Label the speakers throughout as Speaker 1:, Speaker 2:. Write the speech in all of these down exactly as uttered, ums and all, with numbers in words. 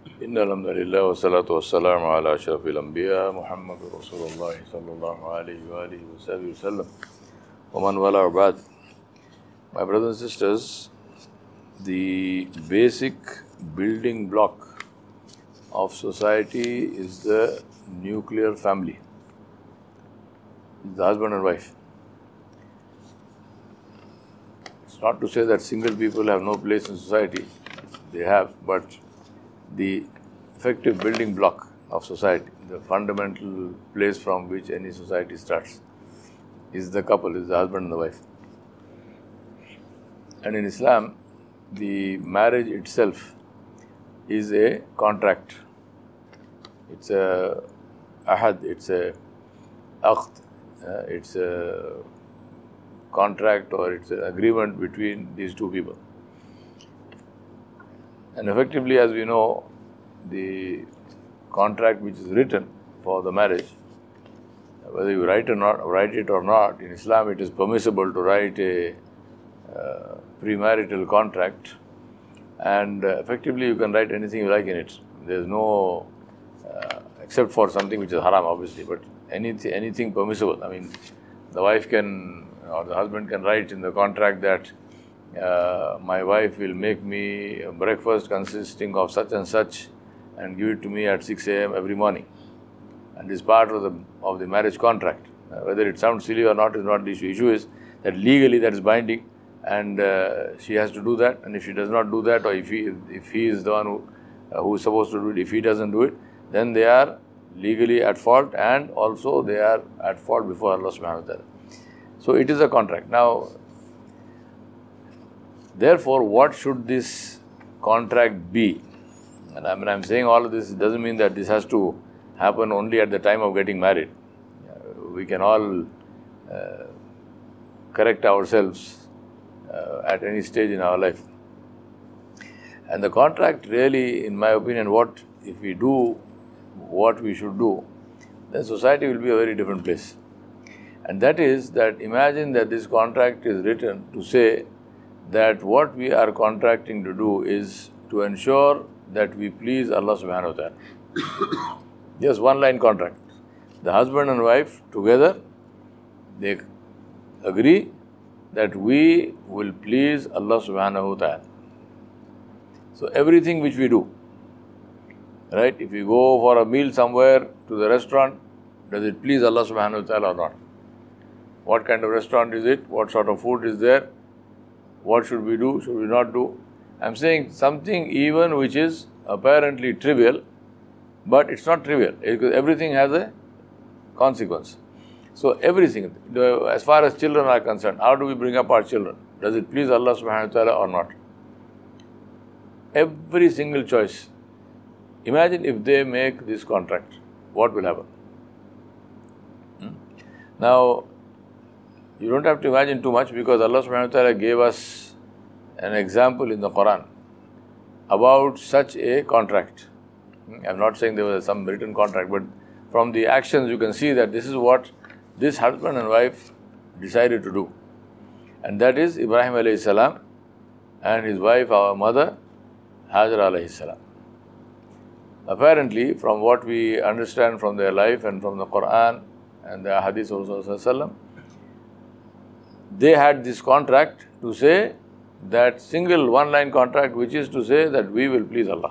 Speaker 1: إن الحمد لله والصلاة والسلام على أشرف الأنبياء محمد رسول الله صلى الله عليه وآله وصحبه وسلم ومن والاه وبعد. My brothers and sisters, the basic building block of society is the nuclear family, the husband and wife. It's not to say that single people have no place in society, they have, but the effective building block of society, the fundamental place from which any society starts, is the couple, is the husband and the wife. And in Islam, the marriage itself is a contract. It's a ahad, it's a aqd, uh, it's a contract or it's an agreement between these two people. And effectively, as we know, the contract which is written for the marriage, whether you write or not, write it or not, in Islam it is permissible to write a uh, premarital contract, and uh, effectively you can write anything you like in it. There is no, uh, except for something which is haram, obviously, but anything, anything permissible. I mean, the wife can or the husband can write in the contract that Uh, my wife will make me a breakfast consisting of such and such and give it to me at six a.m. every morning. And this part of the of the marriage contract. Uh, whether it sounds silly or not is not the issue. Issue is that legally that is binding, and uh, she has to do that. And if she does not do that, or if he if he is the one who uh, who is supposed to do it, if he doesn't do it, then they are legally at fault, and also they are at fault before Allah subhanahu wa ta'ala. So it is a contract. Now, therefore, what should this contract be? And I mean, I'm saying all of this, it doesn't mean that this has to happen only at the time of getting married. We can all uh, correct ourselves uh, at any stage in our life. And the contract really, in my opinion, what if we do what we should do, then society will be a very different place. And that is that imagine that this contract is written to say that what we are contracting to do is to ensure that we please Allah subhanahu wa ta'ala. Just one line contract. The husband and wife together, they agree that we will please Allah subhanahu wa ta'ala. So everything which we do, right? If we go for a meal somewhere to the restaurant, does it please Allah subhanahu wa ta'ala or not? What kind of restaurant is it? What sort of food is there? What should we do? Should we not do? I'm saying something even which is apparently trivial, but it's not trivial because everything has a consequence. So everything, as far as children are concerned, how do we bring up our children? Does it please Allah subhanahu wa ta'ala or not? Every single choice. Imagine if they make this contract, what will happen? Hmm? Now, you don't have to imagine too much because Allah subhanahu wa ta'ala gave us an example in the Quran about such a contract. I'm not saying there was some written contract, but from the actions you can see that this is what this husband and wife decided to do. And that is Ibrahim alayhi salam and his wife, our mother, Hajar alayhi salam. Apparently, from what we understand from their life and from the Quran and the hadith of Rasulullah, they had this contract to say that single one-line contract, which is to say that we will please Allah.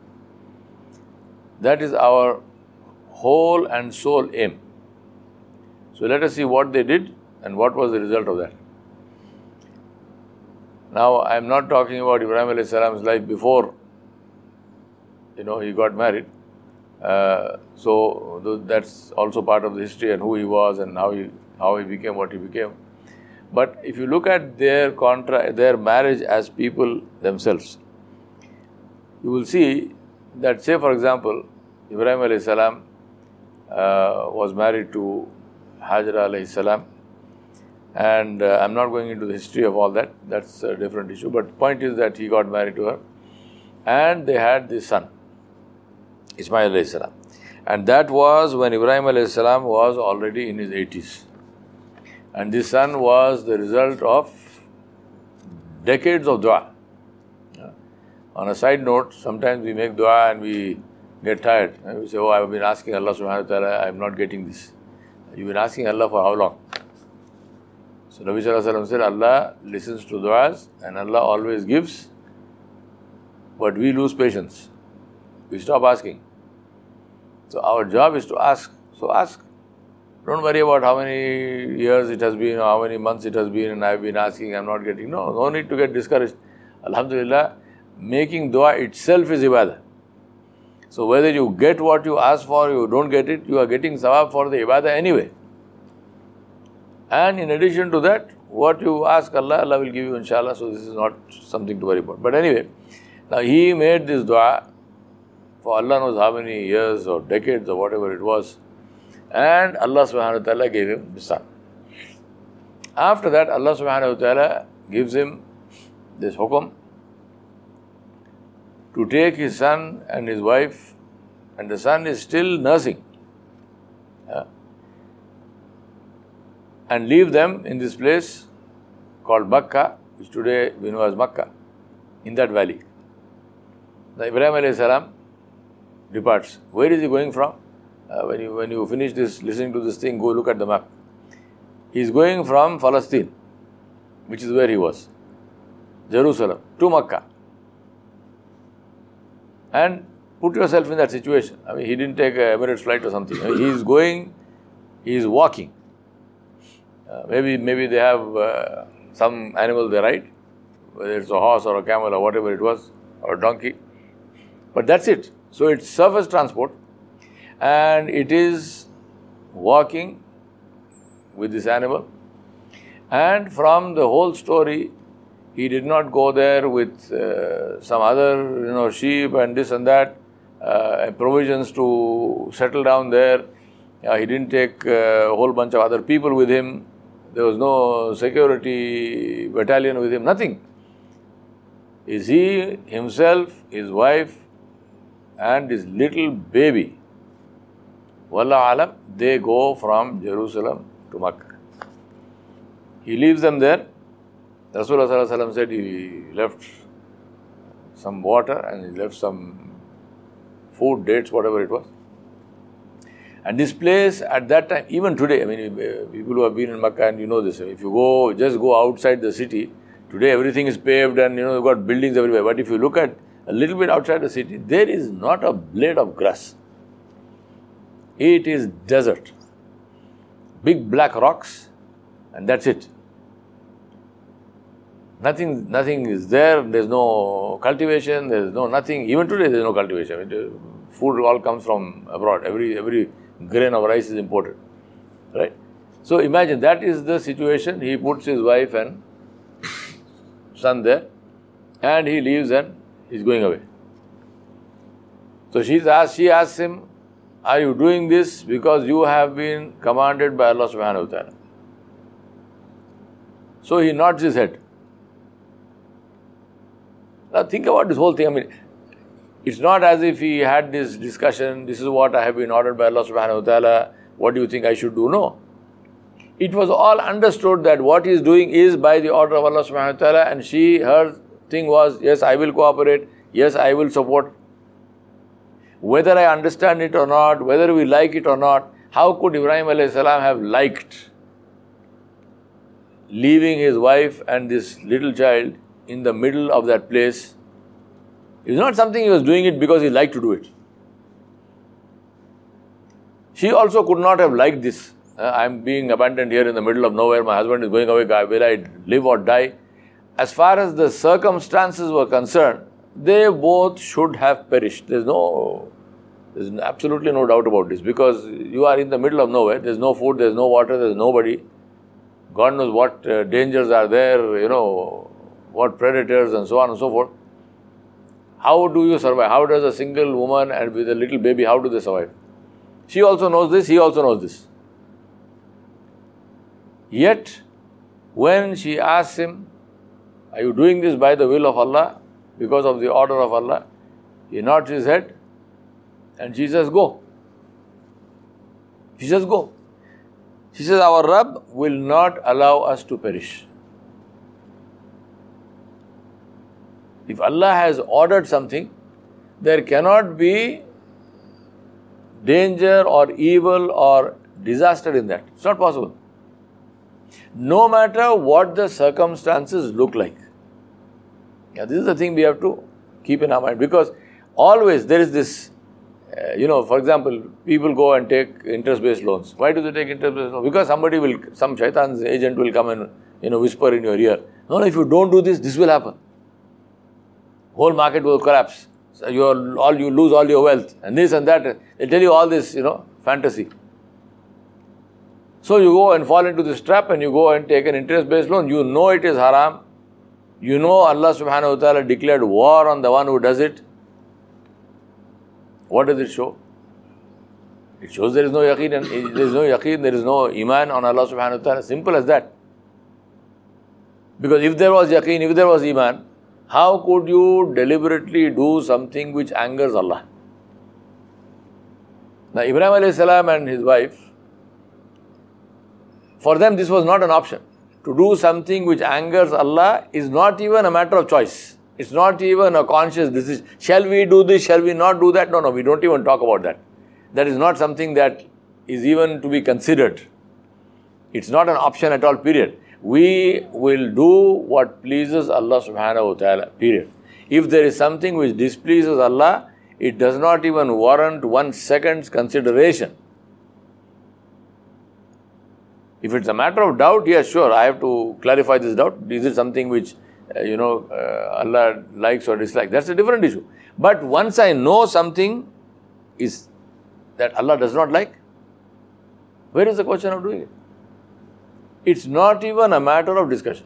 Speaker 1: That is our whole and sole aim. So let us see what they did and what was the result of that. Now, I am not talking about Ibrahim alayhi salam's life before, you know, he got married. Uh, so that's also part of the history and who he was and how he how he became what he became. But if you look at their contra- their marriage as people themselves, you will see that, say for example, Ibrahim alayhi salam uh, was married to Hajar alayhi salam, and uh, I'm not going into the history of all that, that's a different issue, but the point is that he got married to her, and they had this son, Ismail alayhi salam. And that was when Ibrahim alayhi salam was already in his eighties. And this son was the result of decades of dua. On a side note, sometimes we make dua and we get tired. And we say, oh, I've been asking Allah subhanahu wa ta'ala, I'm not getting this. You've been asking Allah for how long? So Nabi sallallahu alayhi wa sallam said, Allah listens to du'as and Allah always gives, but we lose patience. We stop asking. So our job is to ask. So ask. Don't worry about how many years it has been or how many months it has been and I've been asking, I'm not getting. No, no need to get discouraged. Alhamdulillah, making dua itself is ibadah. So whether you get what you ask for, you don't get it, you are getting sawab for the ibadah anyway. And in addition to that, what you ask Allah, Allah will give you inshallah. So this is not something to worry about. But anyway, now he made this dua for Allah knows how many years or decades or whatever it was. And Allah subhanahu wa ta'ala gave him the son. After that, Allah subhanahu wa ta'ala gives him this hukum to take his son and his wife, and the son is still nursing, yeah, and leave them in this place called Makkah, which today we know as Makkah, in that valley. Now Ibrahim alayhi salam departs. Where is he going from? Uh, when you when you finish this, listening to this thing, go look at the map. He is going from Palestine, which is where he was, Jerusalem, to Makkah. And put yourself in that situation. I mean, he didn't take a Emirates flight or something. I mean, he is going, he is walking. Uh, maybe maybe they have uh, some animal they ride, whether it's a horse or a camel or whatever it was, or a donkey. But that's it. So it's surface transport, and it is walking with this animal. And from the whole story, he did not go there with uh, some other, you know, sheep and this and that, uh, provisions to settle down there. Uh, he didn't take uh, a whole bunch of other people with him. There was no security battalion with him, nothing. Is he himself, his wife, and his little baby. Wallahu alam, they go from Jerusalem to Makkah. He leaves them there. Rasulullah sallallahu alaihi wasallam said he left some water and he left some food, dates, whatever it was. And this place at that time, even today, I mean, people who have been in Makkah and you know this, if you go, just go outside the city, today everything is paved and you know, you've got buildings everywhere. But if you look at a little bit outside the city, there is not a blade of grass. It is desert. Big black rocks and that's it. Nothing, nothing is there. There's no cultivation. There's no nothing. Even today, there's no cultivation. I mean, food all comes from abroad. Every every grain of rice is imported, right? So imagine that is the situation. He puts his wife and son there, and he leaves and he's going away. So she's asked. She asks him, "Are you doing this because you have been commanded by Allah Subhanahu wa Taala?" So he nods his head. Now think about this whole thing. I mean, it's not as if he had this discussion, this is what I have been ordered by Allah subhanahu wa ta'ala, what do you think I should do? No. It was all understood that what he is doing is by the order of Allah subhanahu wa ta'ala, and she, her thing was, yes, I will cooperate, yes, I will support. Whether I understand it or not, whether we like it or not, how could Ibrahim alayhi salam have liked leaving his wife and this little child in the middle of that place? It's not something he was doing it because he liked to do it. She also could not have liked this. Uh, I'm being abandoned here in the middle of nowhere. My husband is going away. Will I live or die? As far as the circumstances were concerned, they both should have perished. There's no, there's absolutely no doubt about this, because you are in the middle of nowhere. There's no food, there's no water, there's nobody. God knows what uh, dangers are there, you know, what predators and so on and so forth. How do you survive? How does a single woman and with a little baby, how do they survive? She also knows this, he also knows this. Yet, when she asks him, are you doing this by the will of Allah, because of the order of Allah? He nods his head and she says, go. She says, go. She says, our Rabb will not allow us to perish. If Allah has ordered something, there cannot be danger or evil or disaster in that. It's not possible. No matter what the circumstances look like. Yeah, this is the thing we have to keep in our mind, because always there is this, uh, you know, for example, people go and take interest-based loans. Why do they take interest-based loans? Because somebody will, some shaitan's agent will come and, you know, whisper in your ear, no, no, if you don't do this, this will happen. Whole market will collapse. So you all you lose all your wealth and this and that. They tell you all this, you know, fantasy. So you go and fall into this trap and you go and take an interest-based loan. You know it is haram. You know Allah subhanahu wa ta'ala declared war on the one who does it. What does it show? It shows there is no yaqeen, and there is no yaqeen, there is no iman on Allah subhanahu wa ta'ala. Simple as that. Because if there was yaqeen, if there was iman, how could you deliberately do something which angers Allah? Now Ibrahim alayhi salam and his wife, for them this was not an option. To do something which angers Allah is not even a matter of choice. It's not even a conscious decision. Shall we do this? Shall we not do that? No, no, we don't even talk about that. That is not something that is even to be considered. It's not an option at all, period. We will do what pleases Allah subhanahu wa ta'ala, period. If there is something which displeases Allah, it does not even warrant one second's consideration. If it's a matter of doubt, yes, sure, I have to clarify this doubt. Is it something which, uh, you know, uh, Allah likes or dislikes? That's a different issue. But once I know something is that Allah does not like, where is the question of doing it? It's not even a matter of discussion.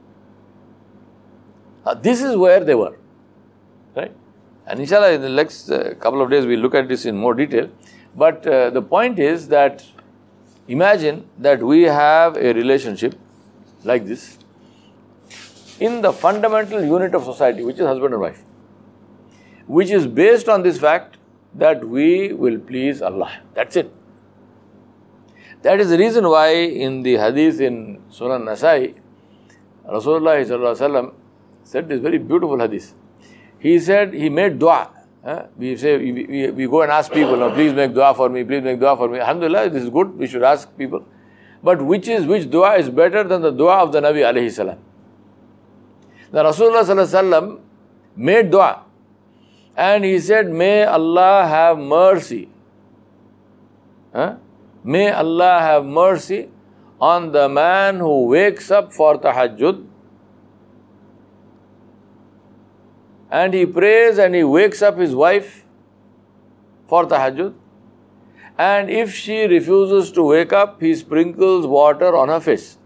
Speaker 1: Uh, this is where they were. Right? And inshallah, in the next uh, couple of days, we'll look at this in more detail. But uh, the point is that imagine that we have a relationship like this in the fundamental unit of society, which is husband and wife, which is based on this fact that we will please Allah. That's it. That is the reason why in the hadith in Sunan Nasai, Rasulullah sallallahu alaihi wasallam said this very beautiful hadith. He said, he made dua. Uh, we say, we, we, we go and ask people, no, please make dua for me, please make dua for me. Alhamdulillah, this is good, we should ask people. But which is, which dua is better than the dua of the Nabi alayhi salam? The Rasulullah sallallahu alaihi wasallam made dua. And he said, may Allah have mercy. Huh? May Allah have mercy on the man who wakes up for tahajjud and he prays and he wakes up his wife for tahajjud, and if she refuses to wake up, he sprinkles water on her face.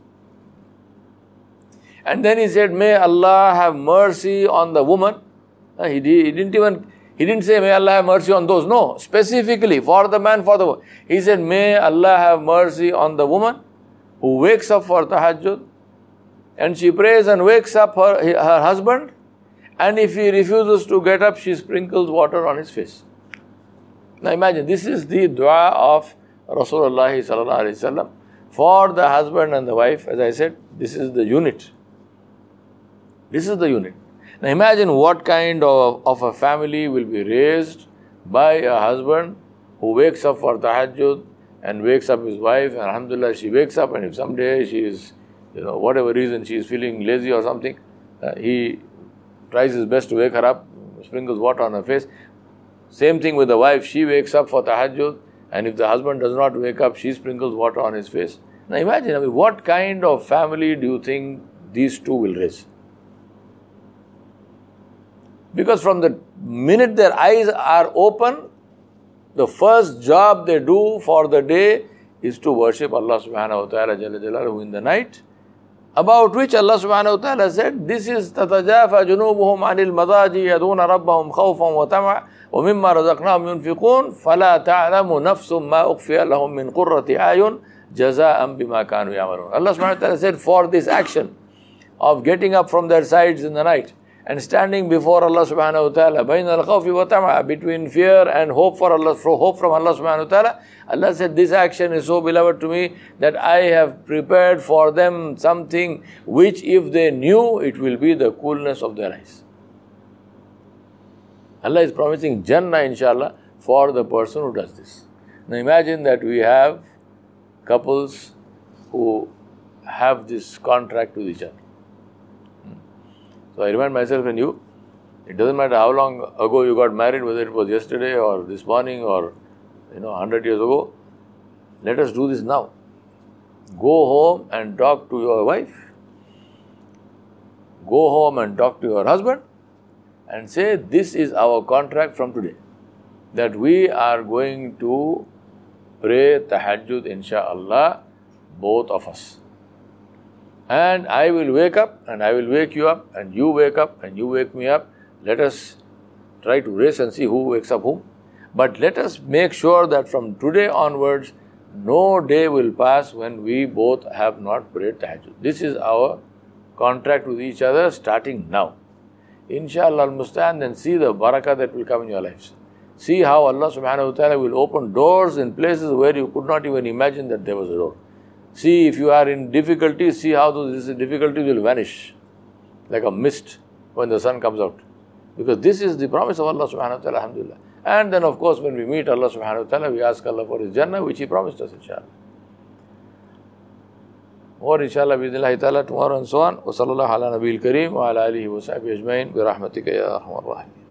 Speaker 1: And then he said, may Allah have mercy on the woman. He, he didn't even, he didn't say, may Allah have mercy on those. No, specifically for the man, for the woman. He said, may Allah have mercy on the woman who wakes up for tahajjud and she prays and wakes up her, her husband, and if he refuses to get up, she sprinkles water on his face. Now imagine, this is the dua of Rasulullah sallallahu alaihi wasallam for the husband and the wife. As I said, this is the unit. This is the unit. Now imagine what kind of, of a family will be raised by a husband who wakes up for tahajjud and wakes up his wife, and alhamdulillah she wakes up, and if someday she is, you know, whatever reason she is feeling lazy or something, uh, he tries his best to wake her up, sprinkles water on her face. Same thing with the wife, she wakes up for tahajjud, and if the husband does not wake up, she sprinkles water on his face. Now imagine, I mean, what kind of family do you think these two will raise? Because from the minute their eyes are open, the first job they do for the day is to worship Allah subhanahu wa ta'ala jalla jalaluhu in the night, about which Allah subhanahu wa ta'ala said, this is تَتَجَافَ جُنُوبُهُمْ عَنِ الْمَضَاجِعِ يَدْعُونَ رَبَّهُمْ خَوْفًا وَطَمَعًا وَمِمَّا رَزَقْنَاهُمْ يُنْفِقُونَ فَلَا تَعْلَمُ نَفْسٌ مَا أُخْفِيَ لَهُم مِّن قُرَّةِ أَعْيُنٍ جَزَاءً بِمَا كَانُوا يَعْمَلُونَ. Allah subhanahu wa ta'ala said, for this action of getting up from their sides in the night and standing before Allah subhanahu wa ta'ala, بَيْنَ الْخَوْفِ وَطَمَعًا, between fear and hope for Allah, for hope from Allah subhanahu wa ta'ala, Allah said, this action is so beloved to me that I have prepared for them something which if they knew, it will be the coolness of their eyes. Allah is promising Jannah, inshallah, for the person who does this. Now imagine that we have couples who have this contract with each other. So I remind myself and you, it doesn't matter how long ago you got married, whether it was yesterday or this morning or, you know, one hundred years ago. Let us do this now. Go home and talk to your wife. Go home and talk to your husband and say, this is our contract from today, that we are going to pray tahajjud, insha'Allah, both of us. And I will wake up and I will wake you up and you wake up and you wake me up. Let us try to race and see who wakes up whom. But let us make sure that from today onwards, no day will pass when we both have not prayed tahajjud. This is our contract with each other starting now. Inshallah al-Mustan, then see the barakah that will come in your lives. See how Allah subhanahu wa ta'ala will open doors in places where you could not even imagine that there was a door. See, if you are in difficulties, see how those difficulties will vanish like a mist when the sun comes out. Because this is the promise of Allah subhanahu wa ta'ala, alhamdulillah. And then of course when we meet Allah subhanahu wa ta'ala, we ask Allah for His Jannah, which He promised us, inshallah. More inshallah bi'idhnillahi ta'ala tomorrow and so on. Wa sallallahu ala nabiyil kareem wa ala alihi wa sahbihi ajma'in bi rahmatika ya arhamar rahimin.